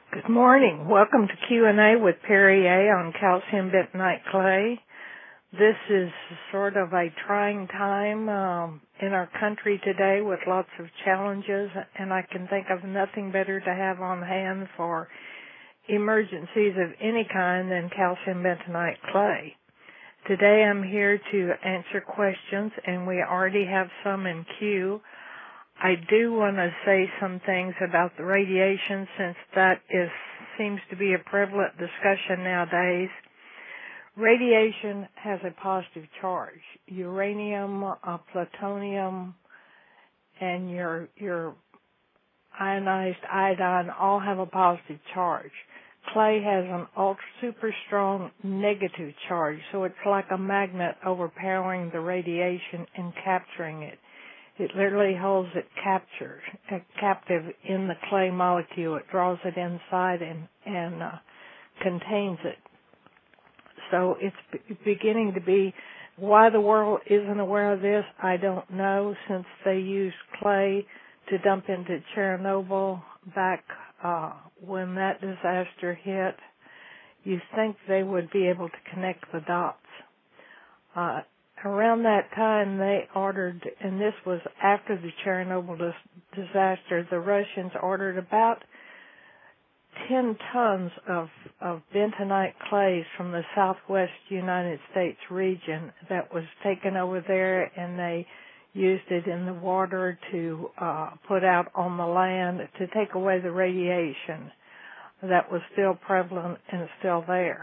Good morning. Welcome to Q&A with Perry A. on calcium bentonite clay. This is sort of a trying time in our country today with lots of challenges, and I can think of nothing better to have on hand for emergencies of any kind than calcium bentonite clay. Today I'm here to answer questions, and we already have some in queue. I do want to say some things about the radiation since that seems to be a prevalent discussion nowadays. Radiation has a positive charge. Uranium, plutonium, and your ionized iodine all have a positive charge. Clay has an super strong negative charge, so it's like a magnet overpowering the radiation and capturing it. It literally holds it captive in the clay molecule. It draws it inside and contains it. So it's beginning to be, why the world isn't aware of this, I don't know, since they used clay to dump into Chernobyl back when that disaster hit. You think they would be able to connect the dots. Around that time, they ordered, and this was after the Chernobyl disaster, the Russians ordered about 10 tons of bentonite clays from the southwest United States region that was taken over there, and they used it in the water to put out on the land to take away the radiation that was still prevalent and still there.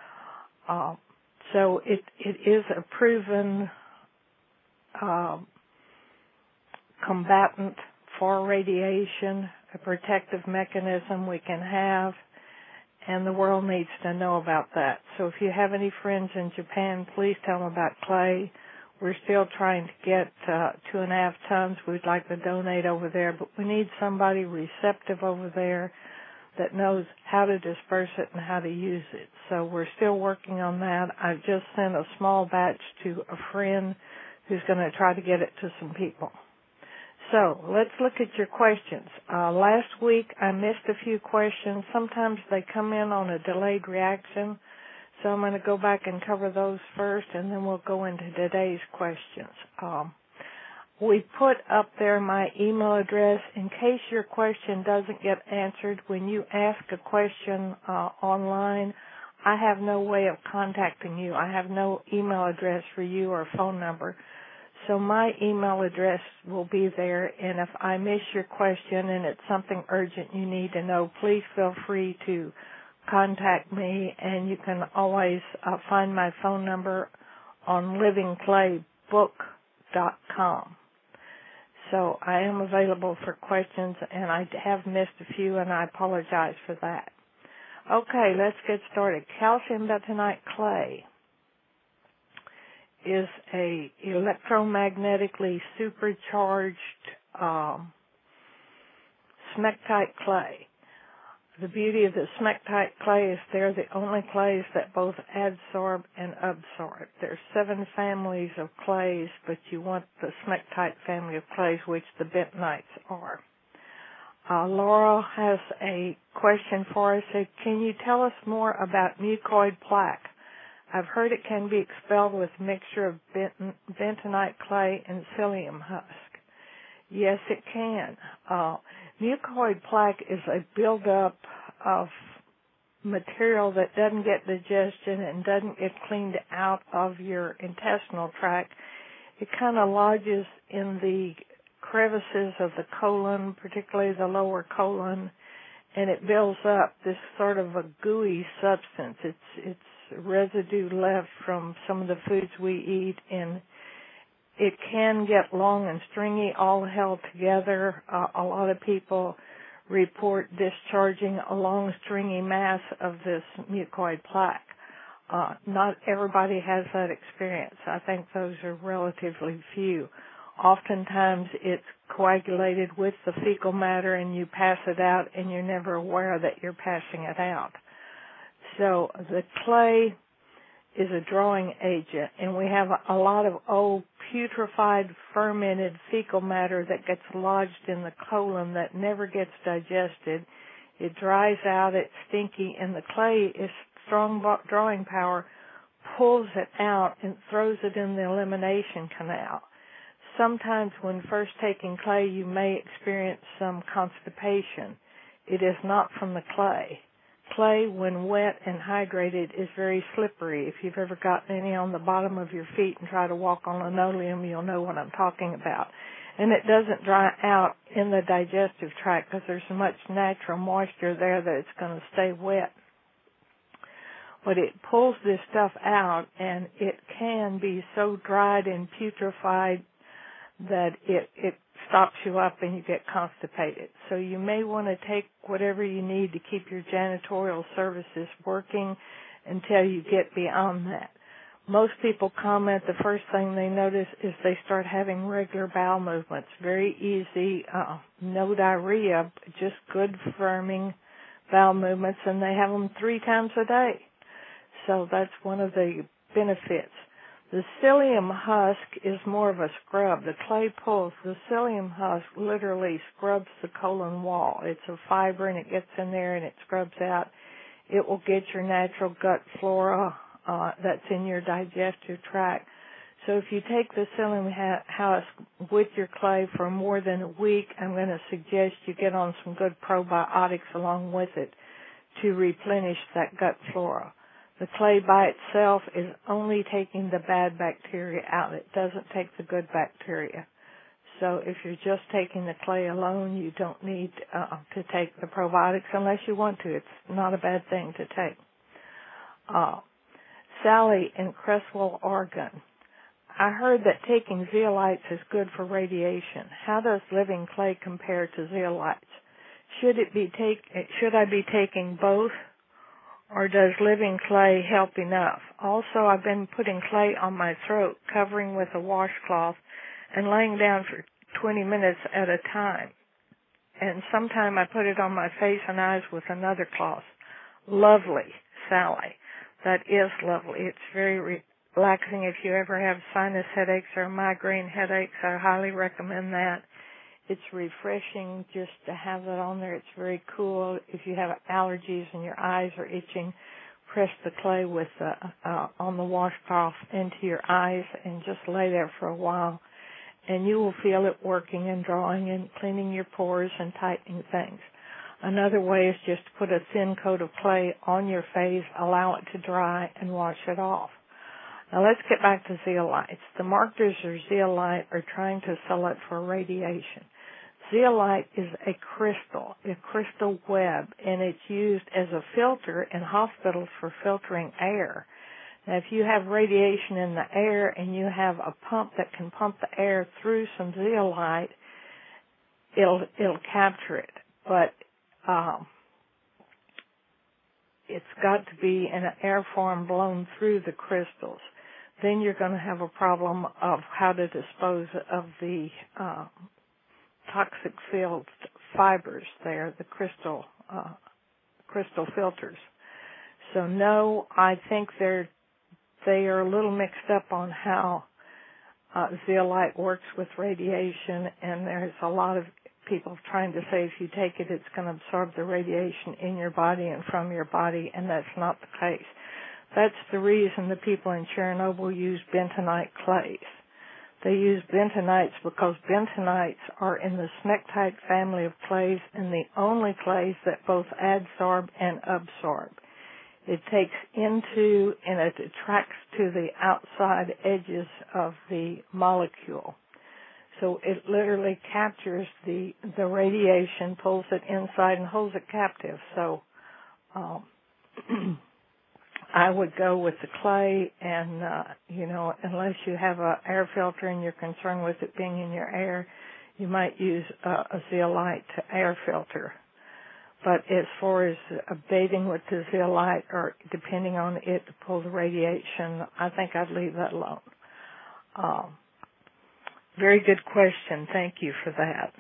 So it is a proven combatant for radiation, a protective mechanism we can have, and the world needs to know about that. So if you have any friends in Japan, please tell them about clay. We're still trying to get 2.5 tons. We'd like to donate over there, but we need somebody receptive over there that knows how to disperse it and how to use it. So we're still working on that. I've just sent a small batch to a friend who's going to try to get it to some people. So let's look at your questions. Last week I missed a few questions. Sometimes they come in on a delayed reaction, so I'm going to go back and cover those first, and then we'll go into today's questions. We put up there my email address in case your question doesn't get answered. When you ask a question online, I have no way of contacting you. I have no email address for you or phone number. So my email address will be there, and if I miss your question and it's something urgent you need to know, please feel free to contact me, and you can always find my phone number on livingclaybook.com. So I am available for questions, and I have missed a few, and I apologize for that. Okay, let's get started. Calcium bentonite clay is a electromagnetically supercharged smectite clay. The beauty of the smectite clay is they're the only clays that both adsorb and absorb. There's 7 families of clays, but you want the smectite family of clays, which the bentonites are. Laura has a question for us. Can you tell us more about mucoid plaque? I've heard it can be expelled with a mixture of bentonite clay and psyllium husk. Yes, it can. Mucoid plaque is a buildup of material that doesn't get digestion and doesn't get cleaned out of your intestinal tract. It kind of lodges in the crevices of the colon, particularly the lower colon, and it builds up this sort of a gooey substance. It's residue left from some of the foods we eat, and it can get long and stringy, all held together. A lot of people report discharging a long, stringy mass of this mucoid plaque. Not everybody has that experience. I think those are relatively few. Oftentimes it's coagulated with the fecal matter, and you pass it out, and you're never aware that you're passing it out. So the clay is a drawing agent, and we have a lot of old putrefied, fermented fecal matter that gets lodged in the colon that never gets digested. It dries out, it's stinky, and the clay is strong drawing power, pulls it out and throws it in the elimination canal. Sometimes when first taking clay, you may experience some constipation. It is not from the clay. Clay, when wet and hydrated, is very slippery. If you've ever gotten any on the bottom of your feet and try to walk on linoleum, you'll know what I'm talking about. And it doesn't dry out in the digestive tract because there's so much natural moisture there that it's going to stay wet. But it pulls this stuff out, and it can be so dried and putrefied that it stops you up and you get constipated. So you may want to take whatever you need to keep your janitorial services working until you get beyond that. Most people comment the first thing they notice is they start having regular bowel movements. Very easy, no diarrhea, just good firming bowel movements, and they have them 3 times a day. So that's one of the benefits. The psyllium husk is more of a scrub. The clay pulls. The psyllium husk literally scrubs the colon wall. It's a fiber, and it gets in there, and it scrubs out. It will get your natural gut flora that's in your digestive tract. So if you take the psyllium husk with your clay for more than a week, I'm going to suggest you get on some good probiotics along with it to replenish that gut flora. The clay by itself is only taking the bad bacteria out. It doesn't take the good bacteria. So if you're just taking the clay alone, you don't need to take the probiotics unless you want to. It's not a bad thing to take. Sally in Creswell, Oregon. I heard that taking zeolites is good for radiation. How does living clay compare to zeolites? Should I be taking both? Or does living clay help enough? Also, I've been putting clay on my throat, covering with a washcloth, and laying down for 20 minutes at a time. And sometime I put it on my face and eyes with another cloth. Lovely, Sally. That is lovely. It's very relaxing. If you ever have sinus headaches or migraine headaches, I highly recommend that. It's refreshing just to have that on there. It's very cool. If you have allergies and your eyes are itching, press the clay with on the washcloth into your eyes and just lay there for a while, and you will feel it working and drawing and cleaning your pores and tightening things. Another way is just to put a thin coat of clay on your face, allow it to dry, and wash it off. Now let's get back to zeolites. The marketers of zeolite are trying to sell it for radiation. Zeolite is a crystal web, and it's used as a filter in hospitals for filtering air. Now, if you have radiation in the air and you have a pump that can pump the air through some zeolite, it'll capture it. But it's got to be in an air form blown through the crystals. Then you're going to have a problem of how to dispose of the toxic filled fibers there, the crystal filters. So no, I think they are a little mixed up on how zeolite works with radiation, and there's a lot of people trying to say if you take it, it's going to absorb the radiation in your body and from your body, and that's not the case. That's the reason the people in Chernobyl use bentonite clays. They use bentonites because bentonites are in the smectite family of clays and the only clays that both adsorb and absorb. It takes into and it attracts to the outside edges of the molecule. So it literally captures the radiation, pulls it inside, and holds it captive. So I would go with the clay, and, unless you have an air filter and you're concerned with it being in your air, you might use a zeolite air filter. But as far as bathing with the zeolite or depending on it to pull the radiation, I think I'd leave that alone. Very good question. Thank you for that.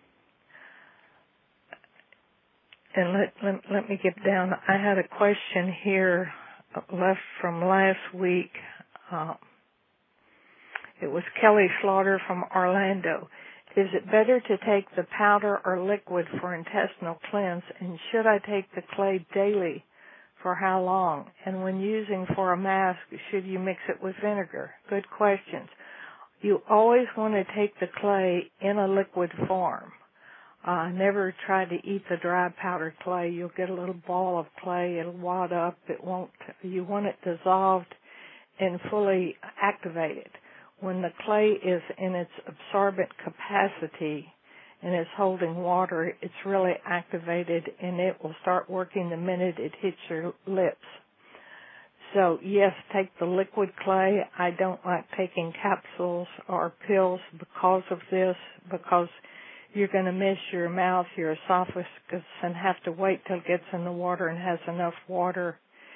And let me get down. I had a question here left from last week. It was Kelly Slaughter from Orlando. Is it better to take the powder or liquid for intestinal cleanse, and should I take the clay daily? For how long? And when using for a mask, should you mix it with vinegar? Good questions. You always want to take the clay in a liquid form. Never try to eat the dry powdered clay. You'll get a little ball of clay. It'll wad up. You want it dissolved and fully activated. When the clay is in its absorbent capacity and is holding water, it's really activated, and it will start working the minute it hits your lips. So, yes, take the liquid clay. I don't like taking capsules or pills because of this, because you're going to miss your mouth, your esophagus, and have to wait till it gets in the water and has enough water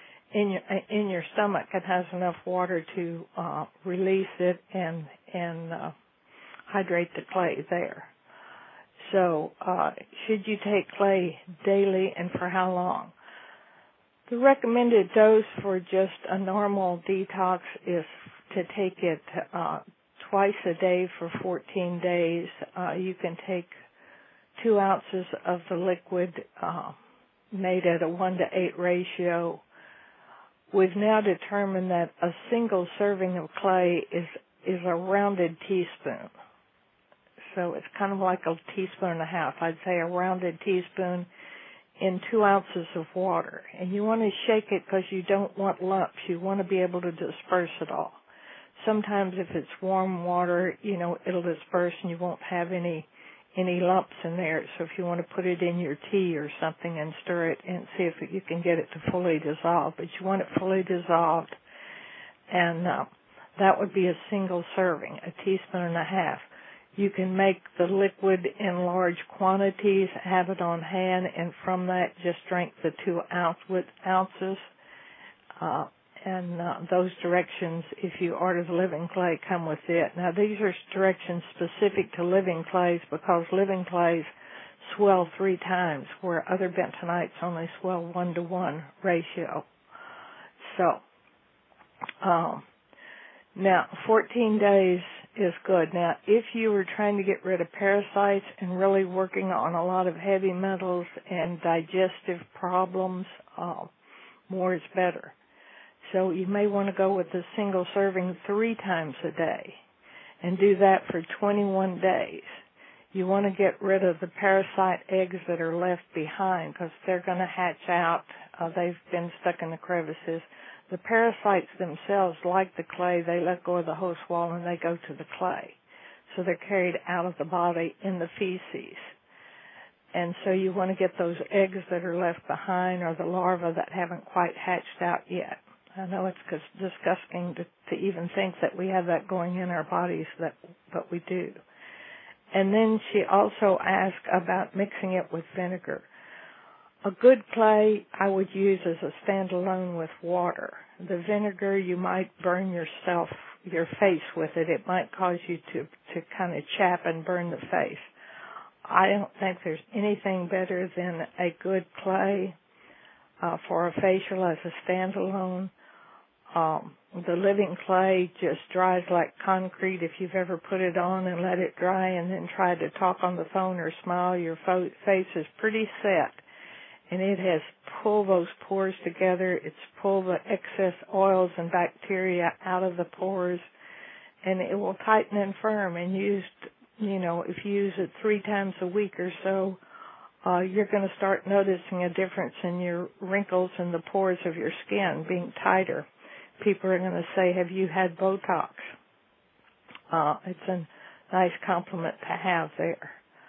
in your stomach. It has enough water to release it and hydrate the clay there. So, should you take clay daily, and for how long? The recommended dose for just a normal detox is to take it twice a day for 14 days. You can take 2 ounces of the liquid made at a 1-to-8 ratio. We've now determined that a single serving of clay is a rounded teaspoon. So it's kind of like a teaspoon and a half. I'd say a rounded teaspoon in 2 ounces of water. And you want to shake it because you don't want lumps. You want to be able to disperse it all. Sometimes if it's warm water, it'll disperse and you won't have any lumps in there. So if you want to put it in your tea or something and stir it and see if you can get it to fully dissolve. But you want it fully dissolved, and that would be a single serving, a teaspoon and a half. You can make the liquid in large quantities, have it on hand, and from that just drink the 2 ounces. Those directions, if you order the living clay, come with it. Now, these are directions specific to living clays because living clays swell 3 times, where other bentonites only swell 1-to-1 ratio. So, now, 14 days is good. Now, if you were trying to get rid of parasites and really working on a lot of heavy metals and digestive problems, more is better. So you may want to go with a single serving 3 times a day and do that for 21 days. You want to get rid of the parasite eggs that are left behind because they're going to hatch out. They've been stuck in the crevices. The parasites themselves, like the clay, they let go of the host wall and they go to the clay. So they're carried out of the body in the feces. And so you want to get those eggs that are left behind or the larvae that haven't quite hatched out yet. I know it's disgusting to even think that we have that going in our bodies, but we do. And then she also asked about mixing it with vinegar. A good clay I would use as a standalone with water. The vinegar, you might burn your face with it. It might cause you to kind of chap and burn the face. I don't think there's anything better than a good clay for a facial as a standalone. The living clay just dries like concrete. If you've ever put it on and let it dry and then tried to talk on the phone or smile, your face is pretty set. And it has pulled those pores together. It's pulled the excess oils and bacteria out of the pores. And it will tighten and firm. And if you use it 3 times a week or so, you're going to start noticing a difference in your wrinkles and the pores of your skin being tighter. People are going to say, have you had Botox? It's a nice compliment to have there.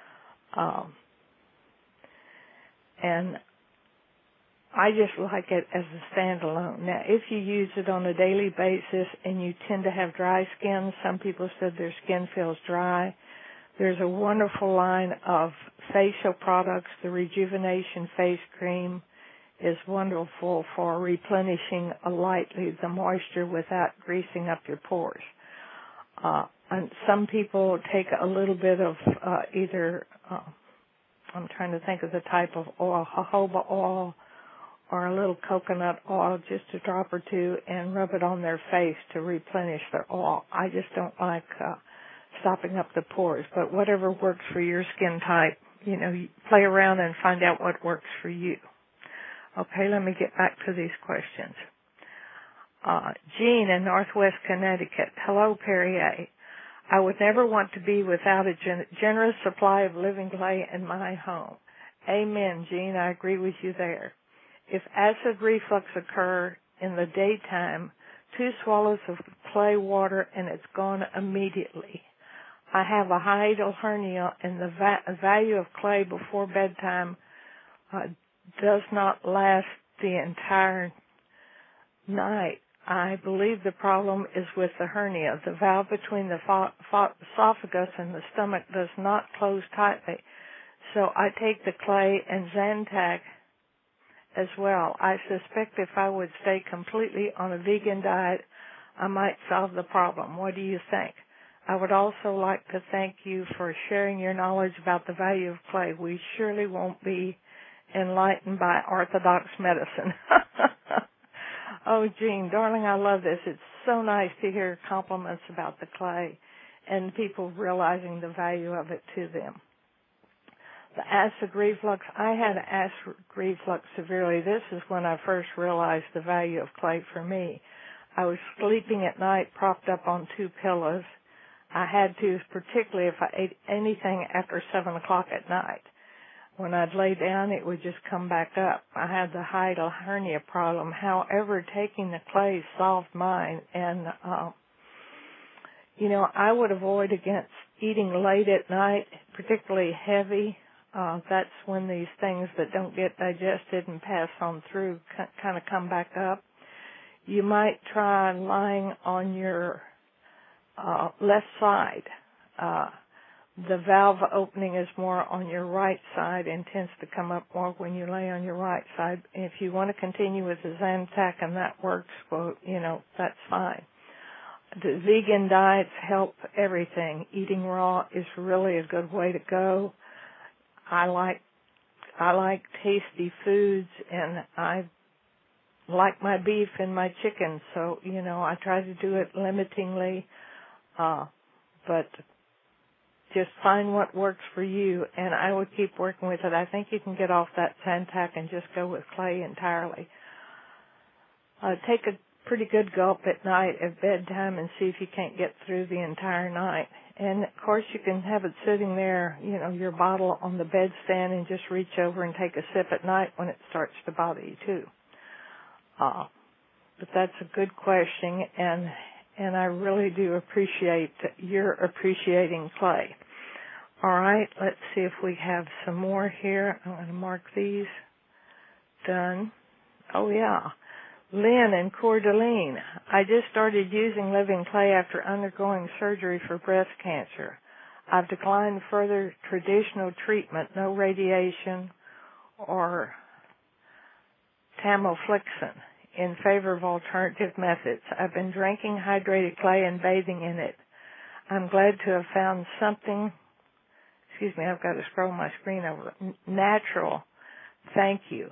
And I just like it as a standalone. Now, if you use it on a daily basis and you tend to have dry skin, some people said their skin feels dry, there's a wonderful line of facial products. The Rejuvenation Face Cream is wonderful for replenishing lightly the moisture without greasing up your pores. And some people take a little bit of I'm trying to think of the type of oil, jojoba oil or a little coconut oil, just a drop or two, and rub it on their face to replenish their oil. I just don't like stopping up the pores. But whatever works for your skin type, you play around and find out what works for you. Okay, let me get back to these questions. Jean in Northwest Connecticut. Hello, Perrier. I would never want to be without a generous supply of living clay in my home. Amen, Jean. I agree with you there. If acid reflux occur in the daytime, 2 swallows of clay water and it's gone immediately. I have a hiatal hernia and the value of clay before bedtime does not last the entire night. I believe the problem is with the hernia. The valve between the esophagus and the stomach does not close tightly. So I take the clay and Zantac as well. I suspect if I would stay completely on a vegan diet, I might solve the problem. What do you think? I would also like to thank you for sharing your knowledge about the value of clay. We surely won't be enlightened by orthodox medicine. Oh, Jean, darling, I love this. It's so nice to hear compliments about the clay and people realizing the value of it to them. The acid reflux, I had acid reflux severely. This is when I first realized the value of clay for me. I was sleeping at night propped up on 2 pillows. I had to, particularly if I ate anything after 7 o'clock at night. When I'd lay down, it would just come back up. I had the hiatal hernia problem. However, taking the clay solved mine. And, I would avoid against eating late at night, particularly heavy. That's when these things that don't get digested and pass on through kind of come back up. You might try lying on your left side. The valve opening is more on your right side and tends to come up more when you lay on your right side. If you want to continue with the Zantac and that works, well, that's fine. The vegan diets help everything. Eating raw is really a good way to go. I like tasty foods, and I like my beef and my chicken, so, I try to do it limitingly, but just find what works for you, and I would keep working with it. I think you can get off that Zantac and just go with clay entirely. Take a pretty good gulp at night at bedtime and see if you can't get through the entire night. And, of course, you can have it sitting there, your bottle on the bedstand and just reach over and take a sip at night when it starts to bother you, too. But that's a good question, and I really do appreciate your appreciating clay. All right, let's see if we have some more here. I'm going to mark these. Done. Oh, yeah. Lynn in Coeur d'Alene. I just started using living clay after undergoing surgery for breast cancer. I've declined further traditional treatment, no radiation or tamiflixin, in favor of alternative methods. I've been drinking hydrated clay and bathing in it. I'm glad to have found something, I've got to scroll my screen over, natural. Thank you.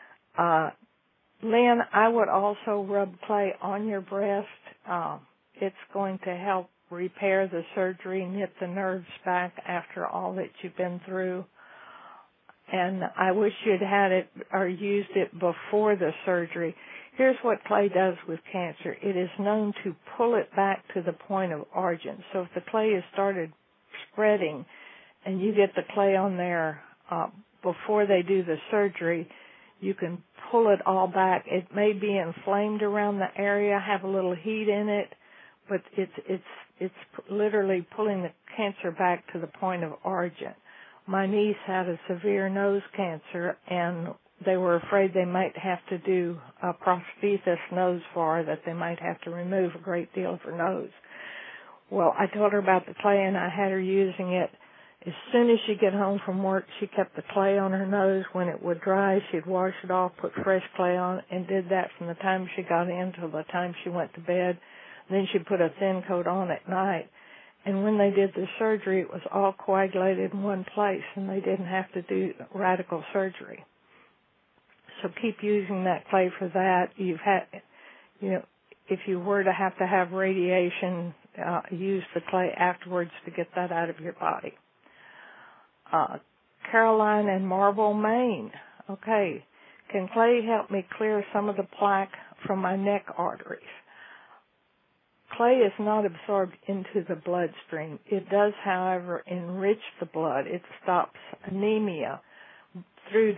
Lynn, I would also rub clay on your breast. It's going to help repair the surgery, knit the nerves back after all that you've been through. And I wish you'd had it or used it before the surgery. Here's what clay does with cancer. It is known to pull it back to the point of origin. So if the clay has started spreading and you get the clay on there before they do the surgery, you can pull it all back. It may be inflamed around the area, have a little heat in it, but it's literally pulling the cancer back to the point of origin. My niece had a severe nose cancer, and they were afraid they might have to do a prosthesis nose for her, that they might have to remove a great deal of her nose. Well, I told her about the clay, and I had her using it. As soon as she'd get home from work, she kept the clay on her nose. When it would dry, she'd wash it off, put fresh clay on, and did that from the time she got in till the time she went to bed. Then she'd put a thin coat on at night. And when they did the surgery, it was all coagulated in one place, and they didn't have to do radical surgery. So keep using that clay for that. If you were to have radiation, use the clay afterwards to get that out of your body. Caroline in Marble, Maine. Okay. Can clay help me clear some of the plaque from my neck arteries? Clay is not absorbed into the bloodstream. It does, however, enrich the blood. It stops anemia through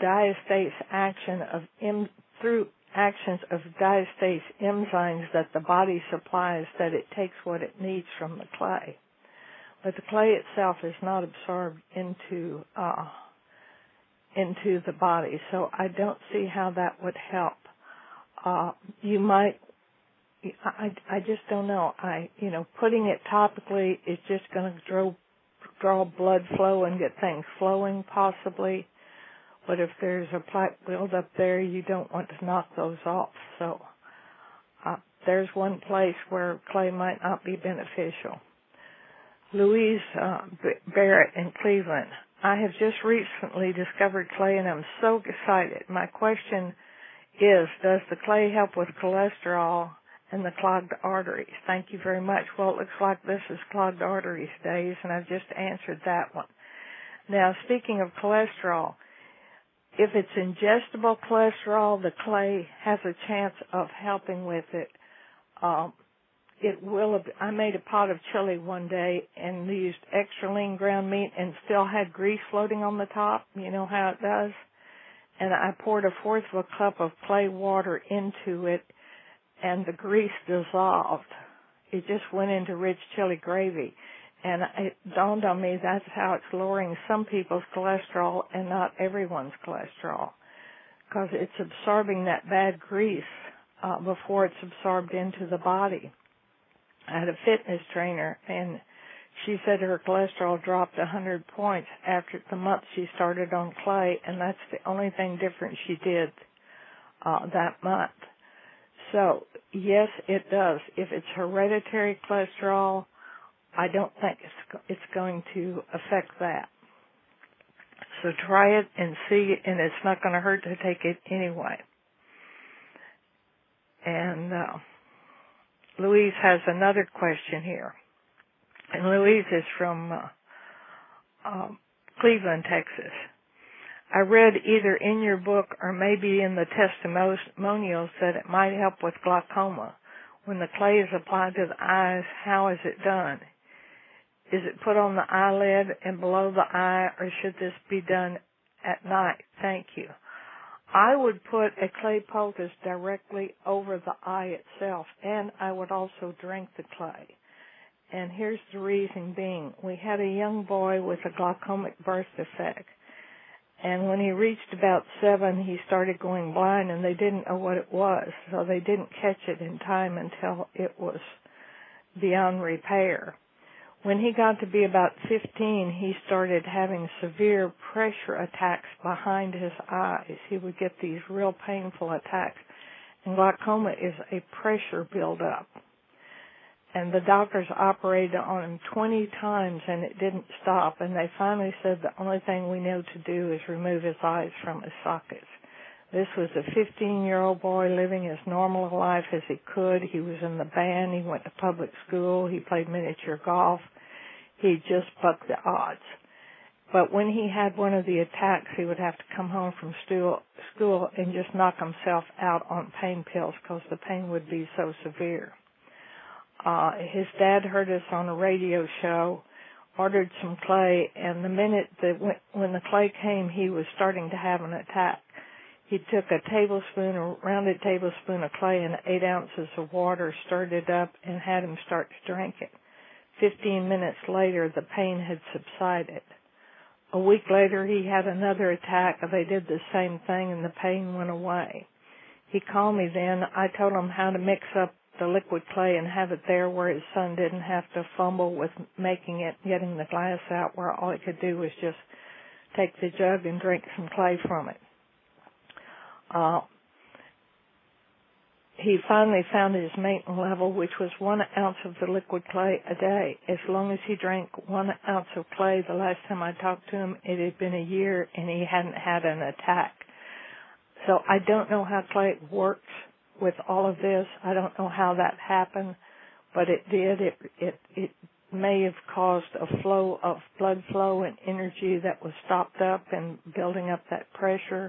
actions of diastase enzymes that the body supplies, that it takes what it needs from the clay. But the clay itself is not absorbed into the body, so I don't see how that would help. You might, I just don't know. Putting it topically is just going to draw blood flow and get things flowing possibly. But if there's a plaque buildup there, you don't want to knock those off. So there's one place where clay might not be beneficial. Louise Barrett in Cleveland. I have just recently discovered clay and I'm so excited. My question is, does the clay help with cholesterol and the clogged arteries? Thank you very much. Well, it looks like this is clogged arteries days, and I've just answered that one. Now, speaking of cholesterol, if it's ingestible cholesterol, the clay has a chance of helping with it. I made a pot of chili one day and used extra lean ground meat and still had grease floating on the top. You know how it does? And I poured 1/4 of a cup of clay water into it, and the grease dissolved. It just went into rich chili gravy. And it dawned on me that's how it's lowering some people's cholesterol and not everyone's cholesterol, because it's absorbing that bad grease before it's absorbed into the body. I had a fitness trainer, and she said her cholesterol dropped 100 points after the month she started on clay, and that's the only thing different she did that month. So, yes, it does. If it's hereditary cholesterol, I don't think it's going to affect that. So try it and see, and it's not going to hurt to take it anyway. And Louise has another question here. And Louise is from Cleveland, Texas. I read either in your book or maybe in the testimonials that it might help with glaucoma. When the clay is applied to the eyes, how is it done? Is it put on the eyelid and below the eye, or should this be done at night? Thank you. I would put a clay poultice directly over the eye itself, and I would also drink the clay. And here's the reason being. We had a young boy with a glaucomic birth defect, and when he reached about 7, he started going blind, and they didn't know what it was, so they didn't catch it in time until it was beyond repair. When he got to be about 15, he started having severe pressure attacks behind his eyes. He would get these real painful attacks. And glaucoma is a pressure buildup. And the doctors operated on him 20 times and it didn't stop. And they finally said the only thing we know to do is remove his eyes from his sockets. This was a 15-year-old boy living as normal a life as he could. He was in the band. He went to public school. He played miniature golf. He just bucked the odds. But when he had one of the attacks, he would have to come home from school and just knock himself out on pain pills because the pain would be so severe. His dad heard us on a radio show, ordered some clay, and the minute that when the clay came, he was starting to have an attack. He took a rounded tablespoon of clay and 8 ounces of water, stirred it up, and had him start to drink it. 15 minutes later, the pain had subsided. A week later, he had another attack. They did the same thing, and the pain went away. He called me then. I told him how to mix up the liquid clay and have it there where his son didn't have to fumble with making it, getting the glass out, where all he could do was just take the jug and drink some clay from it. He finally found his maintenance level, which was 1 ounce of the liquid clay a day. As long as he drank 1 ounce of clay, the last time I talked to him, it had been a year, and he hadn't had an attack. So I don't know how clay works with all of this. I don't know how that happened, but it did. It may have caused a flow of blood flow and energy that was stopped up and building up that pressure.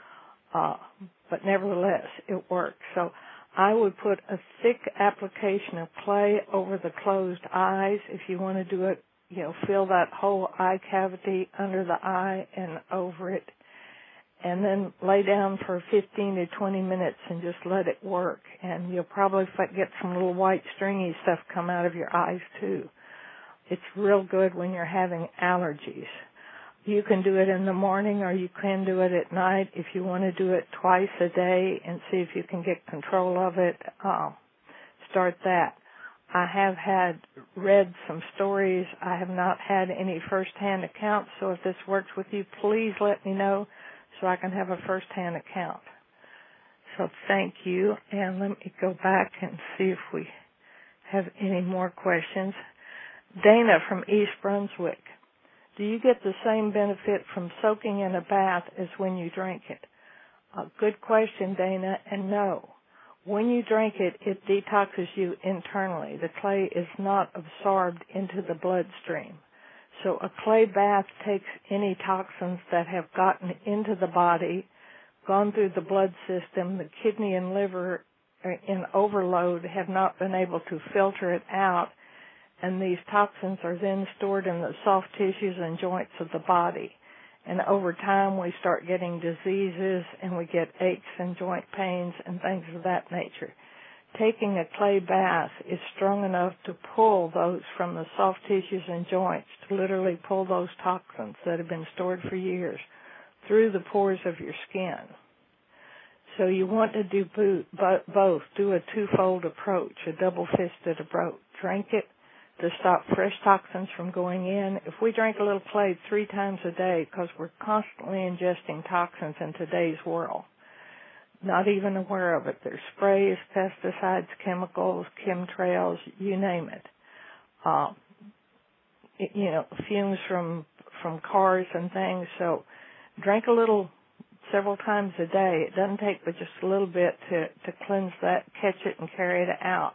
But nevertheless, it worked. So I would put a thick application of clay over the closed eyes. If you want to do it, fill that whole eye cavity under the eye and over it. And then lay down for 15 to 20 minutes and just let it work. And you'll probably get some little white stringy stuff come out of your eyes too. It's real good when you're having allergies. You can do it in the morning or you can do it at night. If you want to do it twice a day and see if you can get control of it, start that. I have read some stories. I have not had any first-hand accounts, so if this works with you, please let me know so I can have a first-hand account. So thank you, and let me go back and see if we have any more questions. Dana from East Brunswick. Do you get the same benefit from soaking in a bath as when you drink it? Good question, Dana, and no. When you drink it, it detoxes you internally. The clay is not absorbed into the bloodstream. So a clay bath takes any toxins that have gotten into the body, gone through the blood system, the kidney and liver in overload have not been able to filter it out, and these toxins are then stored in the soft tissues and joints of the body. And over time, we start getting diseases, and we get aches and joint pains and things of that nature. Taking a clay bath is strong enough to pull those from the soft tissues and joints, to literally pull those toxins that have been stored for years through the pores of your skin. So you want to do both. Do a twofold approach, a double-fisted approach. Drink it to stop fresh toxins from going in. If we drink a little clay 3 times a day, because we're constantly ingesting toxins in today's world, not even aware of it. There's sprays, pesticides, chemicals, chemtrails, you name it. Fumes from cars and things. So drink a little several times a day. It doesn't take but just a little bit to cleanse that, catch it, and carry it out.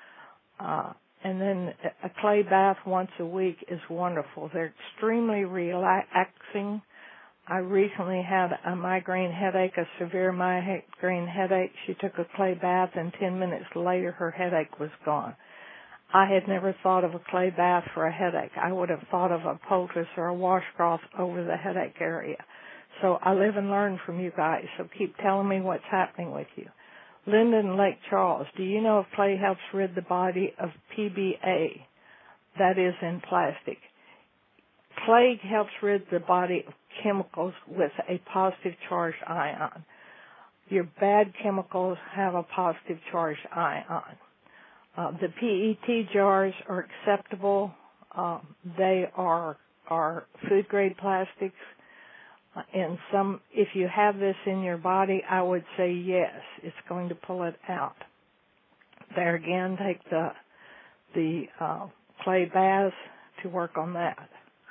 And then a clay bath once a week is wonderful. They're extremely relaxing. I recently had a migraine headache, a severe migraine headache. She took a clay bath, and 10 minutes later her headache was gone. I had never thought of a clay bath for a headache. I would have thought of a poultice or a washcloth over the headache area. So I live and learn from you guys, so keep telling me what's happening with you. Linda in Lake Charles, do you know if clay helps rid the body of PBA, that is in plastic? Clay helps rid the body of chemicals with a positive charged ion. Your bad chemicals have a positive charged ion. The PET jars are acceptable. They are food-grade plastics. And if you have this in your body, I would say yes, it's going to pull it out. There again, take the clay baths to work on that.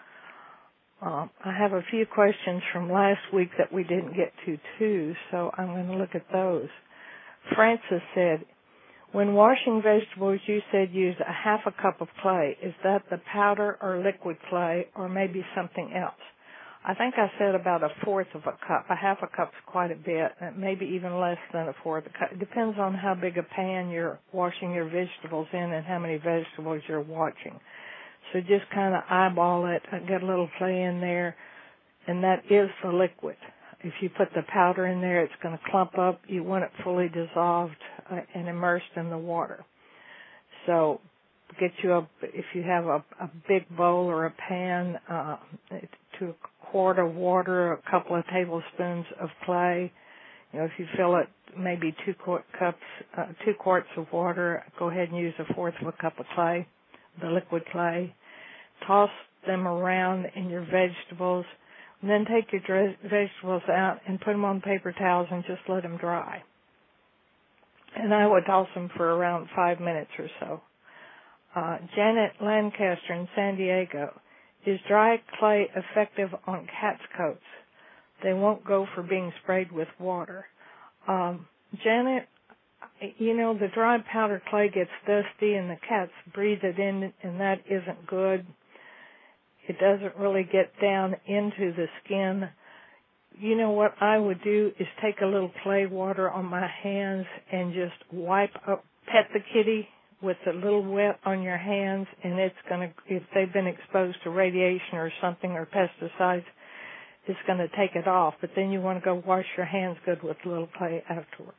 I have a few questions from last week that we didn't get to too, so I'm going to look at those. Francis said, when washing vegetables, you said use a half a cup of clay. Is that the powder or liquid clay or maybe something else? I think I said about a fourth of a cup. A half a cup's quite a bit, maybe even less than a fourth of a cup. It depends on how big a pan you're washing your vegetables in and how many vegetables you're washing. So just kind of eyeball it, get a little clay in there, and that is the liquid. If you put the powder in there, it's going to clump up. You want it fully dissolved and immersed in the water. So get you if you have a big bowl or a pan, to a quart of water, a couple of tablespoons of clay. If you fill it maybe 2 quarts of water, go ahead and use a fourth of a cup of clay, the liquid clay. Toss them around in your vegetables, and then take your vegetables out and put them on paper towels and just let them dry. And I would toss them for around 5 minutes or so. Janet Lancaster in San Diego, is dry clay effective on cat's coats? They won't go for being sprayed with water. Janet, The dry powder clay gets dusty and the cats breathe it in, and that isn't good. It doesn't really get down into the skin. What I would do is take a little clay water on my hands and just pet the kitty with a little wet on your hands, and it's going to, if they've been exposed to radiation or something or pesticides, it's going to take it off. But then you want to go wash your hands good with a little clay afterwards.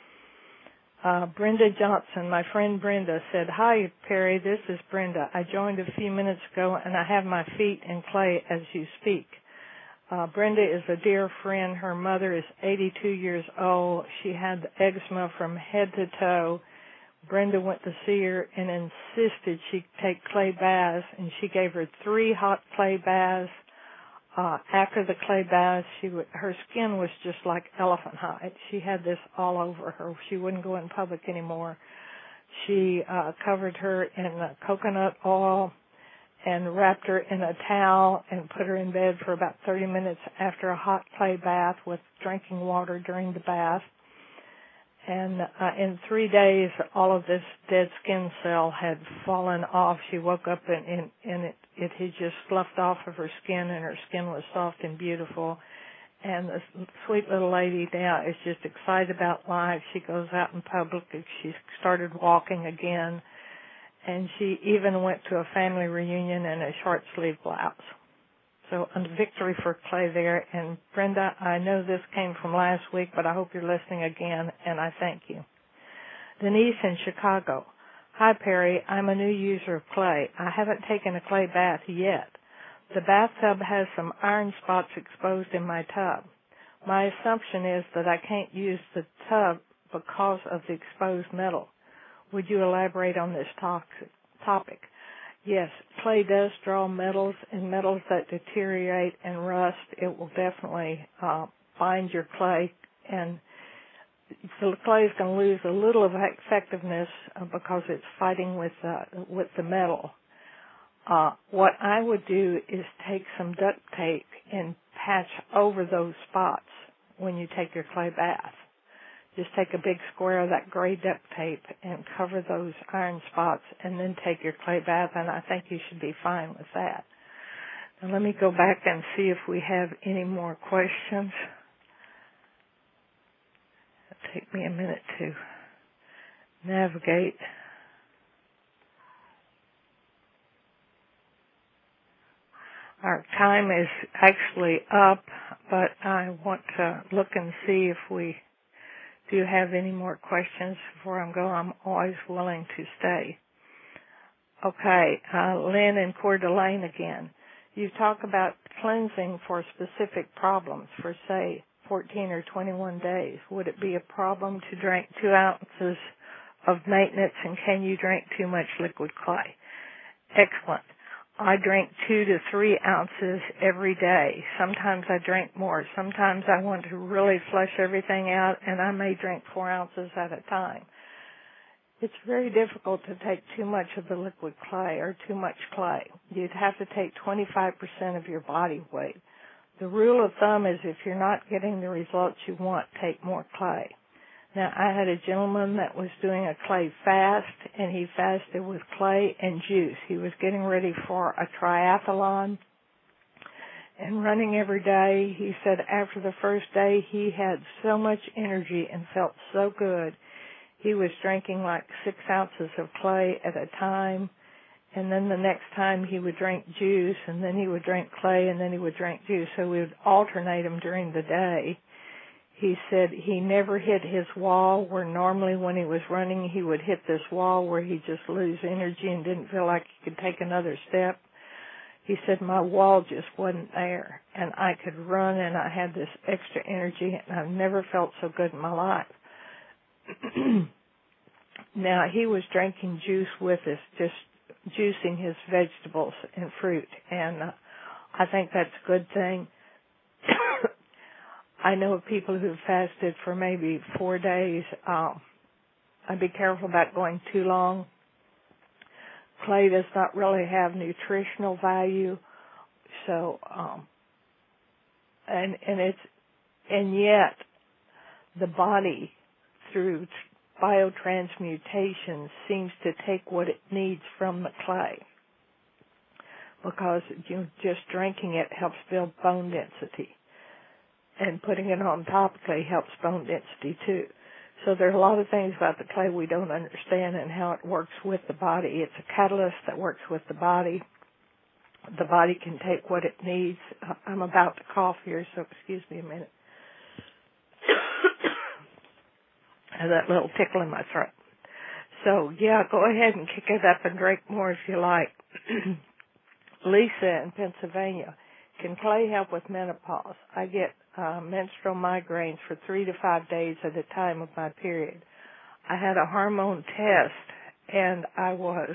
Brenda Johnson, my friend Brenda, said, "Hi, Perry, this is Brenda. I joined a few minutes ago, and I have my feet in clay as you speak." Brenda is a dear friend. Her mother is 82 years old. She had eczema from head to toe. Brenda went to see her and insisted she take clay baths, and she gave her 3 hot clay baths. After the clay baths, her skin was just like elephant hide. She had this all over her. She wouldn't go in public anymore. She covered her in coconut oil and wrapped her in a towel and put her in bed for about 30 minutes after a hot clay bath with drinking water during the bath. And in 3 days, all of this dead skin cell had fallen off. She woke up and it had just sloughed off of her skin, and her skin was soft and beautiful. And this sweet little lady now is just excited about life. She goes out in public. She started walking again. And she even went to a family reunion in a short-sleeve blouse. So a victory for clay there. And Brenda, I know this came from last week, but I hope you're listening again, and I thank you. Denise in Chicago. "Hi, Perry. I'm a new user of clay. I haven't taken a clay bath yet. The bathtub has some iron spots exposed in my tub. My assumption is that I can't use the tub because of the exposed metal. Would you elaborate on this topic?" Yes, clay does draw metals, and metals that deteriorate and rust. It will definitely bind your clay, and the clay is going to lose a little of effectiveness because it's fighting with the metal. What I would do is take some duct tape and patch over those spots when you take your clay bath. Just take a big square of that gray duct tape and cover those iron spots, and then take your clay bath, and I think you should be fine with that. Now let me go back and see if we have any more questions. It'll take me a minute to navigate. Our time is actually up, but I want to look and see if we do have any more questions before I go. I'm always willing to stay. Okay, Lynn in Coeur d'Alene again. You talk about cleansing for specific problems for, say, 14 or 21 days. Would it be a problem to drink 2 ounces of maintenance, and can you drink too much liquid clay? Excellent. I drink 2 to 3 ounces every day. Sometimes I drink more. Sometimes I want to really flush everything out, and I may drink 4 ounces at a time. It's very difficult to take too much of the liquid clay or too much clay. You'd have to take 25% of your body weight. The rule of thumb is if you're not getting the results you want, take more clay. Now, I had a gentleman that was doing a clay fast, and he fasted with clay and juice. He was getting ready for a triathlon and running every day. He said after the first day he had so much energy and felt so good. He was drinking like 6 ounces of clay at a time, and then the next time he would drink juice, and then he would drink clay, and then he would drink juice. So we would alternate them during the day. He said he never hit his wall, where normally when he was running he would hit this wall where he'd just lose energy and didn't feel like he could take another step. He said my wall just wasn't there, and I could run, and I had this extra energy, and I've never felt so good in my life. Now, he was drinking juice with us, just juicing his vegetables and fruit, and I think that's a good thing. I know of people who fasted for maybe 4 days. I'd be careful about going too long. Clay does not really have nutritional value, so and yet the body through biotransmutation seems to take what it needs from the clay, because just drinking it helps build bone density, and putting it on top of clay helps bone density too. So there are a lot of things about the clay we don't understand and how it works with the body. It's a catalyst that works with the body. The body can take what it needs. I'm about to cough here, so excuse me a minute. I have that little tickle in my throat. So, yeah, go ahead and kick it up and drink more if you like. Lisa in Pennsylvania. Can clay help with menopause? I get menstrual migraines for 3 to 5 days at a time of my period. I had a hormone test, and I was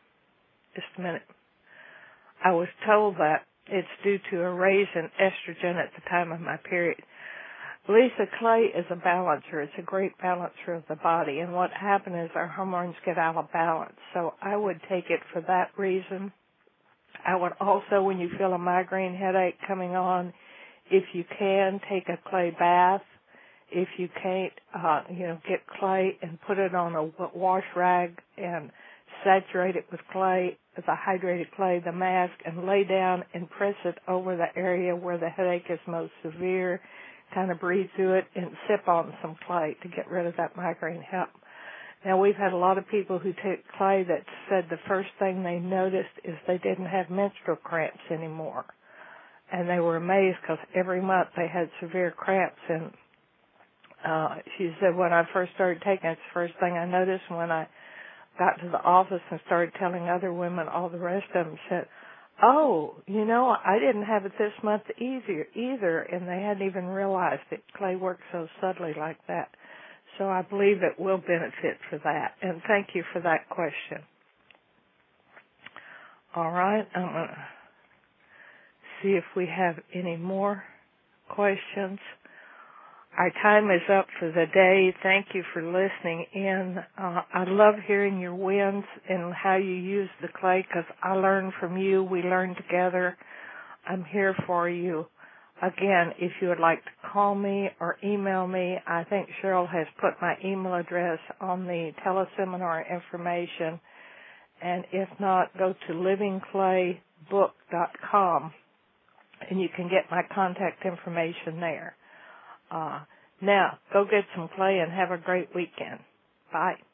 told that it's due to a raise in estrogen at the time of my period. Lisa, clay is a balancer. It's a great balancer of the body, and what happens is our hormones get out of balance. So I would take it for that reason. I would also, when you feel a migraine headache coming on, if you can, take a clay bath. If you can't, get clay and put it on a wash rag and saturate it with clay, with a hydrated clay, the mask, and lay down and press it over the area where the headache is most severe. Kind of breathe through it and sip on some clay to get rid of that migraine help. Now, we've had a lot of people who took clay that said the first thing they noticed is they didn't have menstrual cramps anymore. And they were amazed because every month they had severe cramps. And she said, when I first started taking it, it's the first thing I noticed. And when I got to the office and started telling other women, all the rest of them said, oh, I didn't have it this month either, and they hadn't even realized that clay works so subtly like that. So I believe it will benefit for that, and thank you for that question. All right, I'm going to see if we have any more questions. Our time is up for the day. Thank you for listening in. I love hearing your wins and how you use the clay, because I learn from you. We learn together. I'm here for you. Again, if you would like to call me or email me, I think Cheryl has put my email address on the teleseminar information. And if not, go to livingclaybook.com, and you can get my contact information there. Now, go get some clay and have a great weekend. Bye.